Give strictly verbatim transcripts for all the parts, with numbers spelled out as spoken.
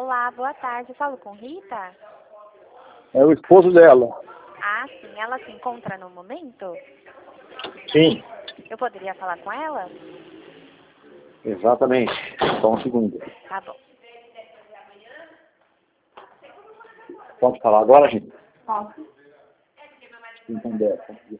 Olá, boa tarde. Eu falo com Rita? É o esposo dela. Ah, sim. Ela se encontra no momento? Sim, Eu poderia falar com ela? exatamente. Só um segundo. Tá bom. Pode falar agora, gente? Posso? Entender.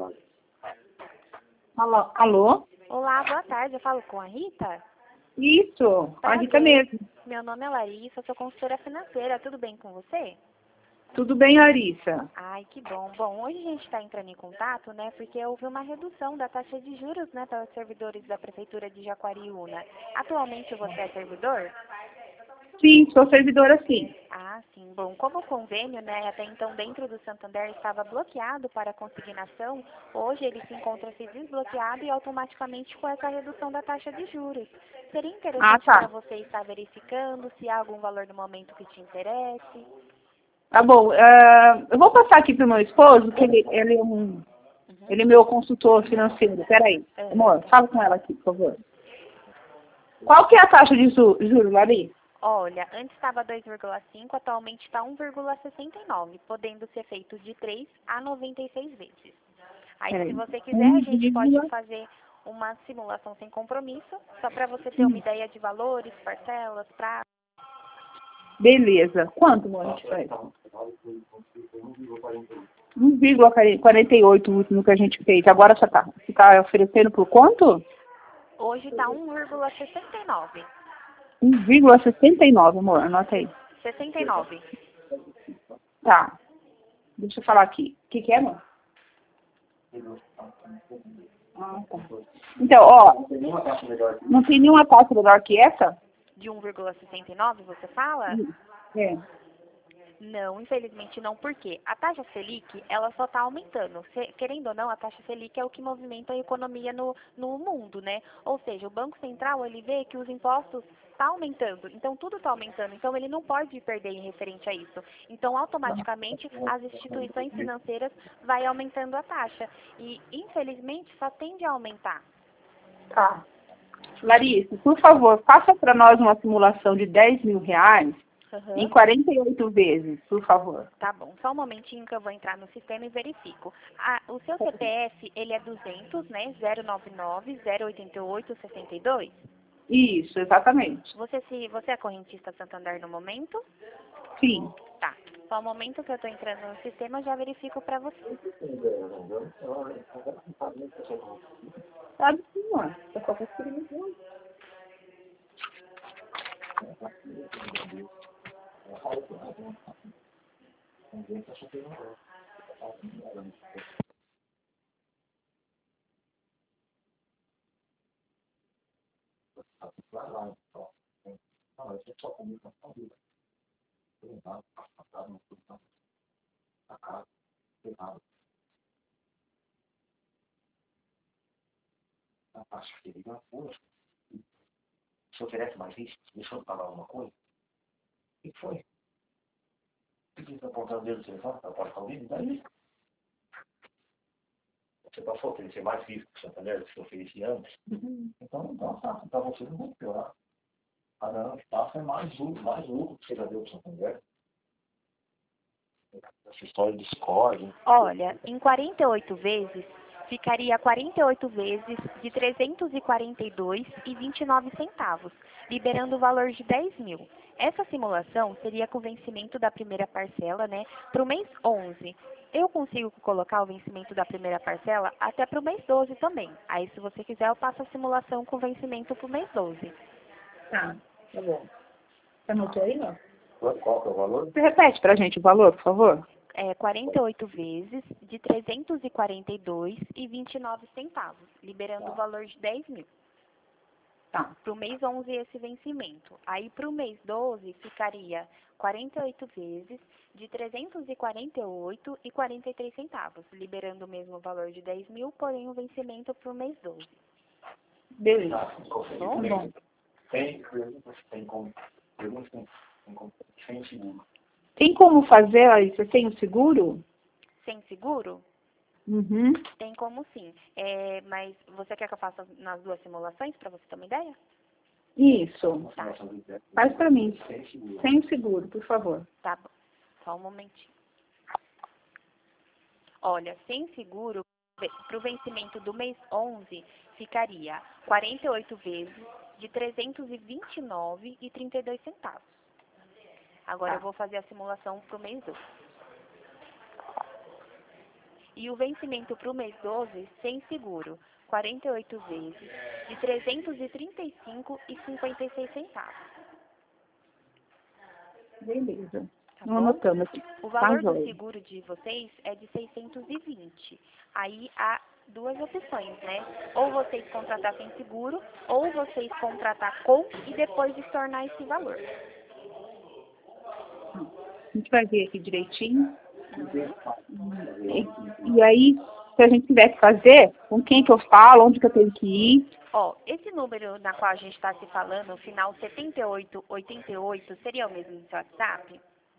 Alô? Alô? Olá, boa tarde. Eu falo com a Rita? Isso, a Prazer. Rita mesmo. Meu nome é Larissa, sou consultora financeira. Tudo bem com você? Tudo bem, Larissa? Ai, que bom. Bom, hoje a gente está entrando em contato, né, porque houve uma redução da taxa de juros, né, para os servidores da Prefeitura de Jaguariúna. Atualmente você é servidor? Sim, sou servidora sim. Ah, sim. Bom, como o convênio, né, até então dentro do Santander estava bloqueado para consignação, hoje ele se encontra-se desbloqueado e automaticamente com essa redução da taxa de juros. Seria Ah, interessante tá. para você estar verificando se há algum valor no momento que te interesse. Tá bom. eh, eu vou passar aqui pro meu esposo, que ele, ele é um, ele é meu consultor financeiro. Peraí. Uhum. Amor, fala com ela aqui, por favor. Qual que é a taxa de ju- juros, Larissa? Olha, antes estava dois vírgula cinco, atualmente está um vírgula sessenta e nove, podendo ser feito de três a noventa e seis vezes. Aí, se Peraí. você quiser, a Um gente pode vírgula- fazer uma simulação sem compromisso, só para você ter uma ideia de valores, parcelas, prazos. Beleza. Quanto, amor, a gente faz? um vírgula quarenta e oito o último que a gente fez. Agora você tá, você tá oferecendo por quanto? Hoje está um vírgula sessenta e nove. um vírgula sessenta e nove, amor. Anota aí. sessenta e nove. Tá. Deixa eu falar aqui. O que que é, amor? Ah, tá. Então, ó, não tem nenhuma taxa melhor que essa? De um vírgula sessenta e nove, você fala? É. Não, infelizmente não, porque a taxa Selic, ela só está aumentando. Se- querendo ou não, a taxa Selic é o que movimenta a economia no, no mundo, né? Ou seja, o Banco Central, ele vê que os impostos estão aumentando, então tudo está aumentando, então ele não pode perder em referente a isso. Então, automaticamente, as instituições financeiras vai aumentando a taxa. E, infelizmente, só tende a aumentar. Tá. Larissa, por favor, faça para nós uma simulação de dez mil reais Uhum. em quarenta e oito vezes, por favor. Tá bom, só um momentinho que eu vou entrar no sistema e verifico. Ah, o seu C P F, ele é duzentos, né? zero nove nove, zero oito oito, seis dois. Isso, exatamente. Você, se, você é correntista Santander no momento? Sim. Tá. Só um momento que eu tô entrando no sistema, eu já verifico pra você. Sabe sim, amor. Eu só tô experimentando. A taxa que ele ganhou, se oferece mais risco, deixou de pagar alguma coisa? O que foi? O que está apontando o dedo, você levanta, ela pode falar o daí? Você passou a oferecer mais risco que o Santander, que você oferecia antes? Uhum. Então, então tá, para você não vai piorar. A não, taxa é mais lucro, mais lucro que você já deu para o Santander. Essa história de score. Olha, em quarenta e oito vezes, ficaria quarenta e oito vezes de trezentos e quarenta e dois reais e vinte e nove centavos, liberando o valor de dez mil. Essa simulação seria com vencimento da primeira parcela, né, para o mês onze. Eu consigo colocar o vencimento da primeira parcela até para o mês doze também. Aí, se você quiser, eu passo a simulação com vencimento para o mês doze. Tá, tá bom. Você anotou aí, não? Qual que é o valor? Você repete pra gente o valor, por favor? É quarenta e oito vezes de trezentos e quarenta e dois reais e vinte e nove centavos, liberando o valor de dez mil. Tá. Para o mês onze, esse vencimento. Aí, para o mês doze, ficaria quarenta e oito vezes de trezentos e quarenta e oito reais e quarenta e três centavos, liberando o mesmo valor de dez mil, porém o vencimento para o mês doze. Beleza. Tá Bom? bom. Tem perguntas, tem como. Perguntas tem tem como. Sem seguro. Tem como fazer, Larissa, sem o seguro? Sem seguro? Uhum. Tem como sim. É, mas você quer que eu faça nas duas simulações, para você ter uma ideia? Isso. Tá. Faz para mim. Sem o seguro, por favor. Tá bom. Só um momentinho. Olha, sem seguro, para o vencimento do mês onze, ficaria quarenta e oito vezes de trezentos e vinte e nove reais e trinta e dois centavos. Agora Tá. eu vou fazer a simulação para o mês doze. E o vencimento para o mês doze, sem seguro, quarenta e oito vezes de trezentos e trinta e cinco reais e cinquenta e seis centavos. Beleza. Tá Não bom? anotamos aqui. O Tá, valor do joia. seguro de vocês é de seiscentos e vinte. Aí há duas opções, né? Ou vocês contratar sem seguro, ou vocês contratar com e depois estornar esse valor. A gente vai ver aqui direitinho. E, e aí, se a gente tiver que fazer, com quem que eu falo, onde que eu tenho que ir? Ó, esse número na qual a gente está se falando, o final setenta e oito oitenta e oito, seria o mesmo do seu WhatsApp?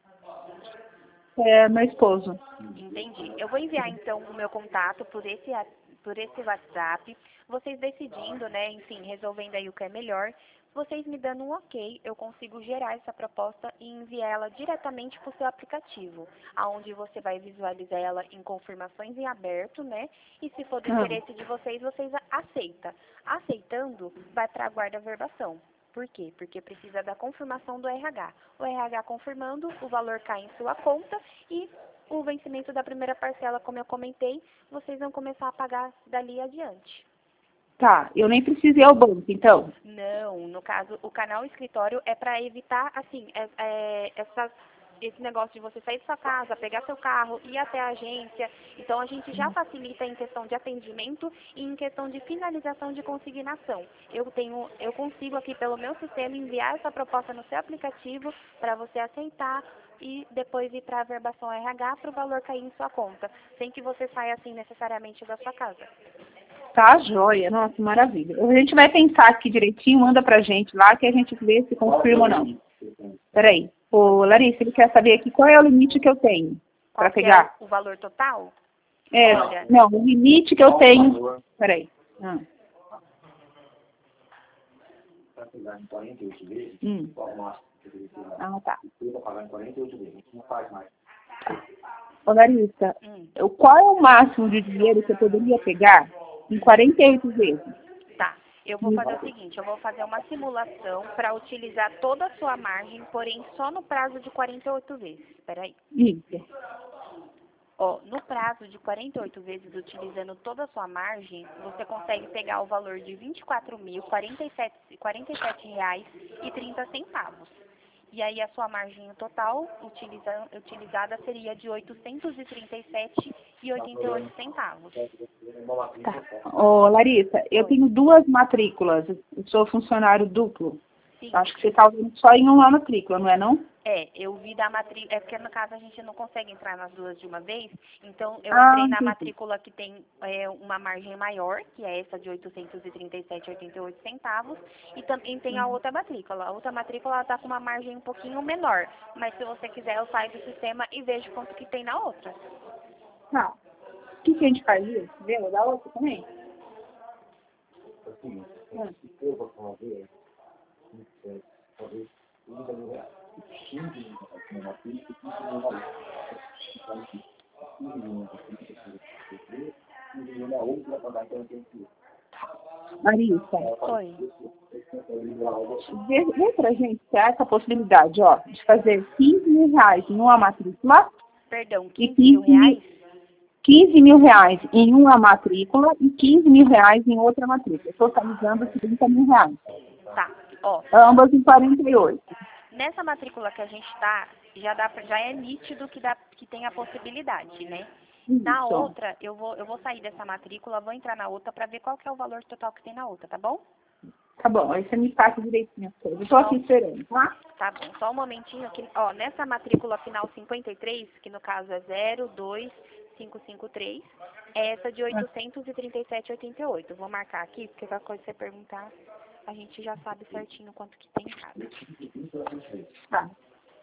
É, meu esposo. Entendi. Eu vou enviar então o meu contato por esse, por esse WhatsApp. Vocês decidindo, né, enfim, resolvendo aí o que é melhor. Vocês me dando um ok, eu consigo gerar essa proposta e enviar ela diretamente para o seu aplicativo, aonde você vai visualizar ela em confirmações em aberto, né? E se for do Ah. interesse de vocês, vocês aceitam. Aceitando, vai para a guarda verbação. Por quê? Porque precisa da confirmação do R H. O R H confirmando, o valor cai em sua conta e o vencimento da primeira parcela, como eu comentei, vocês vão começar a pagar dali adiante. Tá, eu nem preciso ir ao banco, então. Não, no caso, o canal escritório é para evitar, assim, é, é, essa, esse negócio de você sair de sua casa, pegar seu carro, ir até a agência. Então, a gente já facilita em questão de atendimento e em questão de finalização de consignação. Eu tenho, eu consigo aqui pelo meu sistema enviar essa proposta no seu aplicativo para você aceitar e depois ir para a verbação R H para o valor cair em sua conta, sem que você saia, assim, necessariamente da sua casa. Tá, joia. Nossa, maravilha. A gente vai pensar aqui direitinho, manda pra gente lá, que a gente vê se confirma ou não. Peraí. Ô, Larissa, ele quer saber aqui qual é o limite que eu tenho para Qual que pegar. é o, o valor total? É, Olha. não, o limite que eu tenho. Peraí. Ah. Para pegar em quarenta e oito vezes, Hum. qual o máximo que eu deveria ter? Ah, tá. Eu vou pagar em quarenta e oito vezes, a gente não faz mais. Ô, Larissa, Hum. eu- qual é o máximo de dinheiro que eu poderia pegar em quarenta e oito vezes? Tá. Eu vou fazer o seguinte, eu vou fazer uma simulação para utilizar toda a sua margem, porém só no prazo de quarenta e oito vezes. Espera aí. Isso. Ó, no prazo de quarenta e oito vezes, utilizando toda a sua margem, você consegue pegar o valor de vinte e quatro mil, quarenta e sete reais e trinta centavos. E aí a sua margem total utiliza, utilizada seria de oitocentos e trinta e sete reais e oitenta e oito centavos. Tá. Ô, Larissa, eu Oi. tenho duas matrículas. Eu sou funcionário duplo. Sim. Acho que você está ouvindo só em uma matrícula, não é não? É, eu vi da matrícula, é porque no caso a gente não consegue entrar nas duas de uma vez, então eu Ah, entrei na entendi. matrícula que tem é, uma margem maior, que é essa de oitocentos e trinta e sete reais e oitenta e oito centavos, e também tem a outra matrícula. A outra matrícula está com uma margem um pouquinho menor, mas se você quiser eu saio do sistema e vejo quanto que tem na outra. Tá. O que, que a gente fazia? Viu? Da outra também? Assim, Hum. eu vou fazer, é, talvez, trinta mil reais. quinze mil reais na matrícula, quinze mil reais. Então, quinze mil reais, quinze mil na outra para pagar quarenta e oito. Larissa, Oi. vê, vê pra gente se há essa possibilidade, ó, de fazer quinze mil reais em uma matrícula Perdão, e quinze mil reais? quinze mil reais em uma matrícula e quinze mil reais em outra matrícula, totalizando trinta mil reais. Tá, ó. Ambas em quarenta e oito. Nessa matrícula que a gente está, já, dá pra- já é nítido que, dá, que tem a possibilidade, né? Na Isso. outra, eu vou, eu vou sair dessa matrícula, vou entrar na outra para ver qual que é o valor total que tem na outra, tá bom? Tá bom, aí você me passa direitinho as coisas. Eu tô aqui esperando, tá? Tá bom, só um momentinho aqui. Ó, nessa matrícula final cinquenta e três, que no caso é zero dois cinco cinco três, é essa de oitocentos e trinta e sete reais e oitenta e oito centavos. Vou marcar aqui, porque qualquer coisa que você perguntar, a gente já sabe certinho quanto que tem em cada. Tá.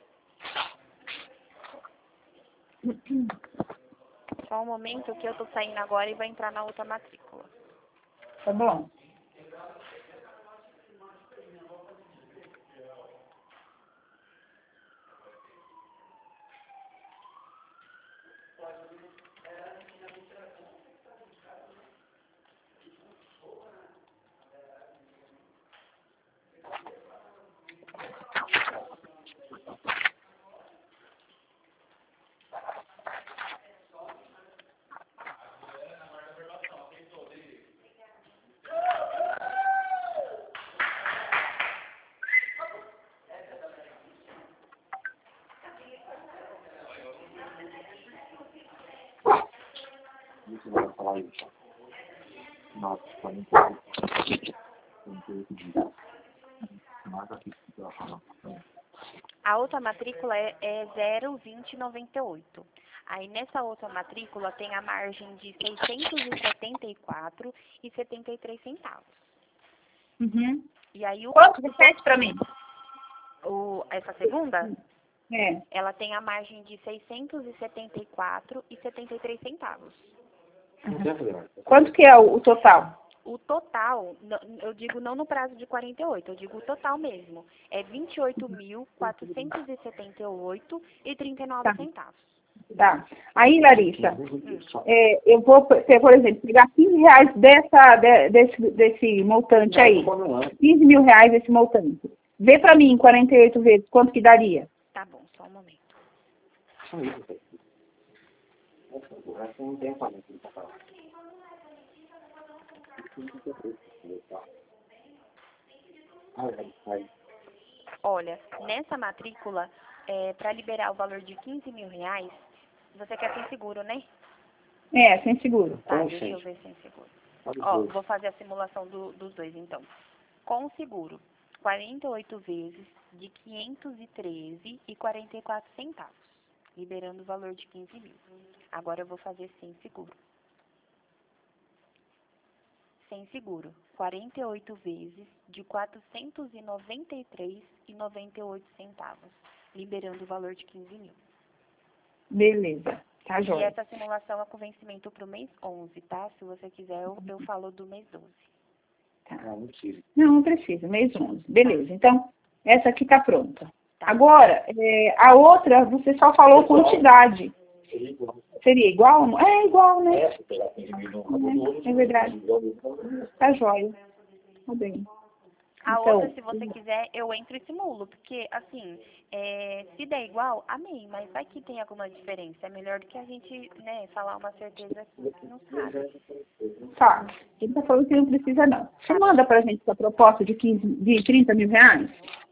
Só um momento que eu tô saindo agora e vou entrar na outra matrícula. Tá bom. você vai falar isso. Nossa, quarenta e oito. quarenta e oito dias. Mas aqui que ela fala. A outra matrícula é, é zero vinte noventa e oito. Aí nessa outra matrícula tem a margem de seiscentos e setenta e quatro e setenta e três centavos. Uhum. E aí o, Quanto? Repete para mim. o essa segunda, É. ela tem a margem de seiscentos e setenta e quatro e setenta e três centavos. Uhum. Quanto que é o, o total? O total, n- eu digo não no prazo de quarenta e oito, eu digo o total mesmo, é vinte e oito mil quatrocentos e setenta e oito e trinta e nove Tá. centavos. Tá. Aí, Larissa, Hum. é, eu vou, pe- por exemplo, pegar quinze reais dessa, de- desse, desse montante aí. quinze mil reais esse montante. Vê para mim, quarenta e oito vezes, quanto que daria? Tá bom, só um momento. Olha, nessa matrícula, é, para liberar o valor de quinze mil reais, você quer sem seguro, né? É, sem seguro. Tá, deixa eu ver sem seguro. Ó, vou fazer a simulação do- dos dois, então. Com seguro, quarenta e oito vezes de quinhentos e treze e quarenta e quatro centavos, liberando o valor de quinze mil. Agora eu vou fazer sem seguro. Sem seguro, quarenta e oito vezes de quatrocentos e noventa e três e noventa e oito centavos, liberando o valor de quinze mil. Beleza. Tá, E joia. essa simulação é com vencimento para o mês onze, tá? Se você quiser, eu, eu falo do mês doze. Tá. Não, não precisa. Não, não precisa, mês onze. Beleza, então, essa aqui tá pronta. Tá. Agora, é, a outra, você só falou quantidade. Seria igual. Seria igual? É igual, né? Essa, pegar quinze mil no valor, É, é verdade. Tá jóia. Tá bem. A Então, outra, se você quiser, eu entro e simulo, porque, assim, é, se der igual, amém, mas vai que tem alguma diferença. É melhor do que a gente, né, falar uma certeza que, que não sabe. tá. Ele tá falando que não precisa, não. Você manda pra gente essa proposta de, quinze, de trinta mil reais?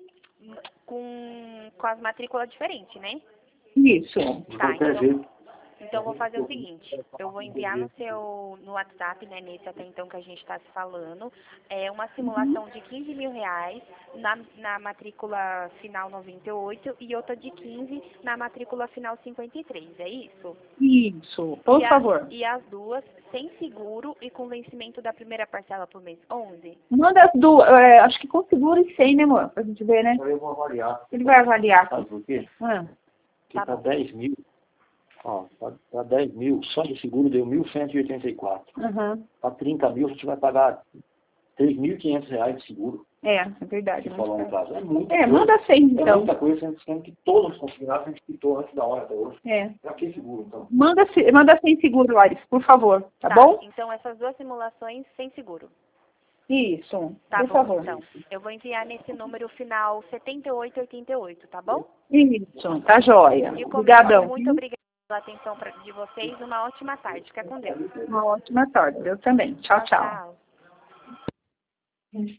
Com, com as matrículas diferentes, né? Isso. De Tá, qualquer então, jeito. então eu vou fazer o seguinte, eu vou enviar no seu, no WhatsApp, né, nesse até então que a gente está se falando, é uma simulação de quinze mil reais na, na matrícula final noventa e oito e outra de quinze na matrícula final cinquenta e três, é isso? Isso. Por e favor. As, e as duas sem seguro e com vencimento da primeira parcela por mês onze? Manda as duas, é, acho que com seguro e sem, né, amor? Pra gente ver, né? Então eu vou avaliar. Ele vai avaliar. Sabe por quê? Ah, Porque Tá tá bom. dez mil. Ó, tá, tá dez mil. Só de seguro deu mil cento e oitenta e quatro. aham. Para trinta mil, a gente vai pagar três mil e quinhentos reais de seguro. É, é verdade. Que falou no caso. É muita É, coisa. manda sem, É então. muita coisa, sendo sendo que todos os consignados a gente quitou antes da hora até hoje. É. Pra que seguro, então? Manda, se- manda sem seguro, Larissa, por favor. Tá, Tá, bom? então essas duas simulações sem seguro. Isso. Tá por bom, favor. então. Eu vou enviar nesse número final setenta e oito oitenta e oito, tá bom? Isso. Tá jóia. De começo, Obrigadão. muito obrigada pela atenção pra, de vocês. Uma ótima tarde. Fica com Deus. Uma ótima tarde. Eu também. Tchau, tchau. Tchau.